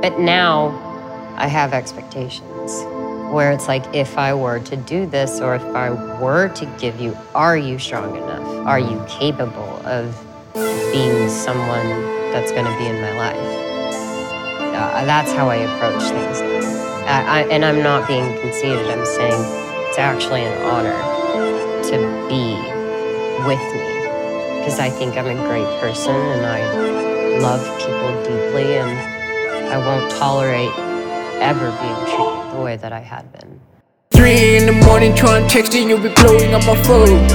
But now I have expectations where it's like, if I were to do this, or if I were to give you, are you strong enough? Are you capable of being someone that's going to be in my life? That's how I approach things now. And I'm not being conceited. I'm saying it's actually an honor to be with me, because I think I'm a great person and I love people deeply, and I won't tolerate ever being treated the way that I had been. 3 in the morning trying texting, you'll be blowing up my phone.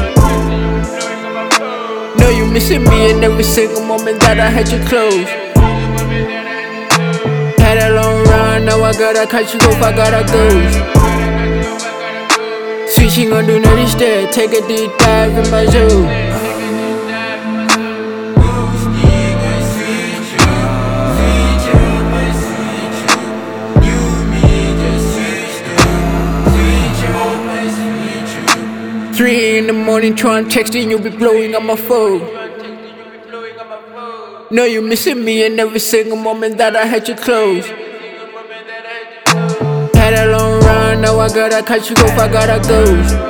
Know you missing me in every single moment that I had you close. Had a long run, now I gotta cut you off, I gotta go. Switching on do not instead, take a deep dive in my zone. 3 in the morning trying texting, you'll be blowing up my phone. Know you missing me in every single moment that I had you close. Had a long run, now I gotta cut you off, I gotta go.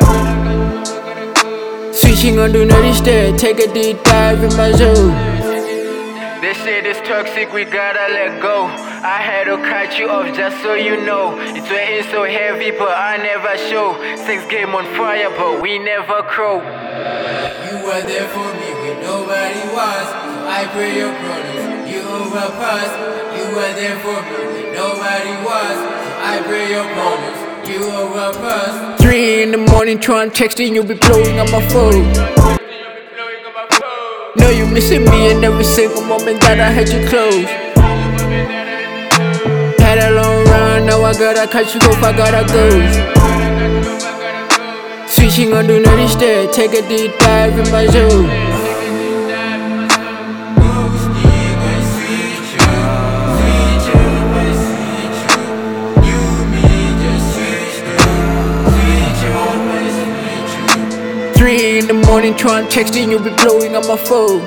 Switching on do not instead, take a deep dive in my zone. This shit is toxic, we gotta let go. I had to cut you off just so you know. It's weighing so heavy but I never show. Sex game on fire but we never crow. You were there for me when nobody was, so I pray your problems you overpass. You were there for me when nobody was, so I pray your problems you overpass. 3 in the morning trying texting, you'll be blowing up my phone. Know you missing me in every single moment that I had you close. Had a long run, now I gotta cut you off, I gotta go. Switching on do not instead, take a deep dive in my zone. In the morning trying texting, you'll be blowing up my phone.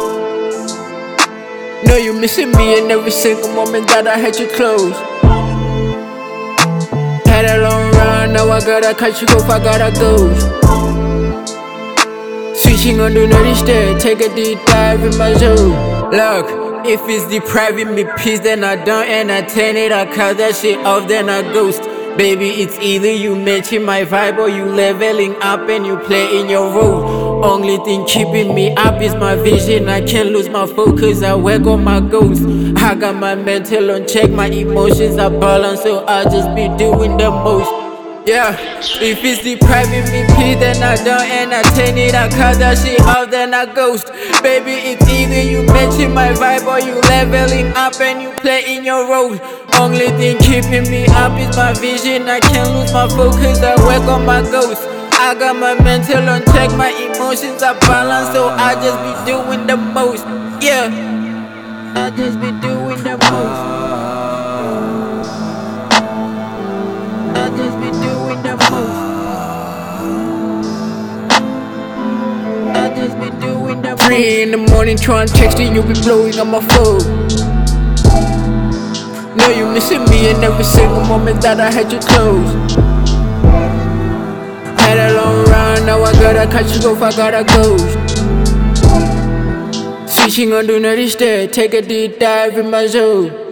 Know you missing me in every single moment that I had you close. Had a long run, now I gotta cut you off, I gotta go. Switching on do not instead, take a deep dive in my zone. Look, if it's depriving me peace, then I don't entertain it. I cut that shit off, then I ghost. Baby, it's either you matching my vibe or you leveling up and you playing your role. Only thing keeping me up is my vision. I can't lose my focus, I work on my goals. I got my mental on check, my emotions are balanced, so I just be doing the most. Yeah, if it's depriving me peace, then I don't entertain it. I cut that shit off, then I ghost. Baby, it's either you matching my vibe or you leveling up and you playing your role. Only thing keeping me up is my vision. I can't lose my focus, I work on my goals. I got my mental on check, my emotions are balanced, so I just be doing the most. Yeah, I just be doing the most. I just be doing the most. I just be doing the most. 3 in the morning trying texting, you'll be blowing up my phone. Know you missing me in every single moment that I had you close. Had a long run, now I gotta cut you off, I gotta go. Switching on do not instead, take a deep dive in my zone.